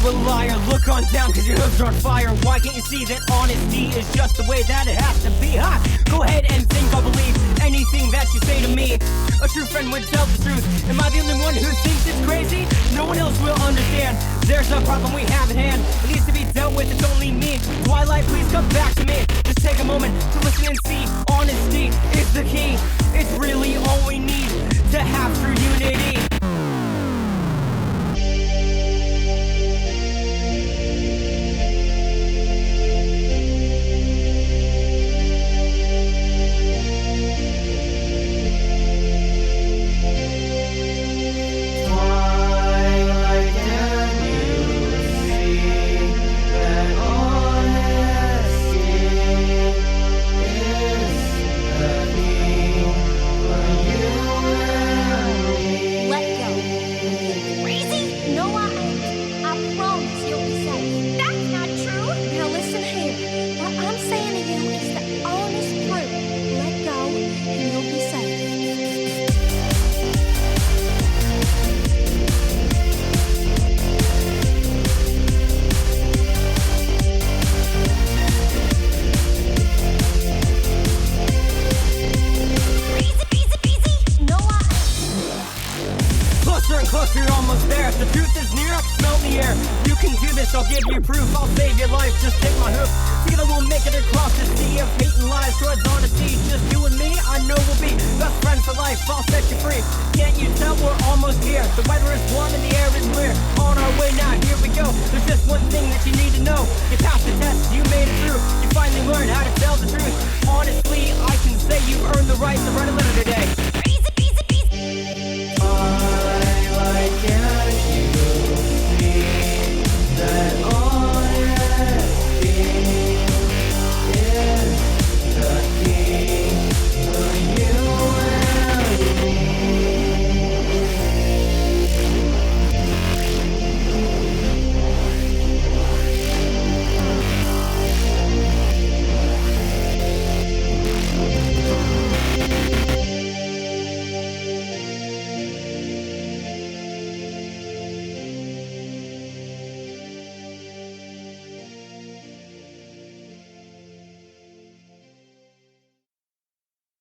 a liar. Look on down cause your hooves are on fire. Why can't you see that honesty is just the way that it has to be? Huh? Go ahead and think I'll believe anything that you say to me. A true friend would tell the truth. Am I the only one who thinks it's crazy? No one else will understand. There's a problem we have at hand. It needs to be dealt with, it's only me. Twilight, please come back to me. Just take a moment to listen and see. Honesty is the key. It's really all we need to have true unity. Closer, you're almost there. The truth is near, I can smell the air. You can do this, I'll give you proof. I'll save your life, just take my hoof. Together we'll make it across the sea of hate and lies towards honesty. Just you and me, I know we'll be best friends for life. I'll set you free. Can't you tell we're almost here? The weather is warm and the air is clear. On our way now, here we go. There's just one thing that you need to know. You passed the test, you made it through. You finally learned how to tell the truth. Honestly, I can say you've earned the right to write a letter today.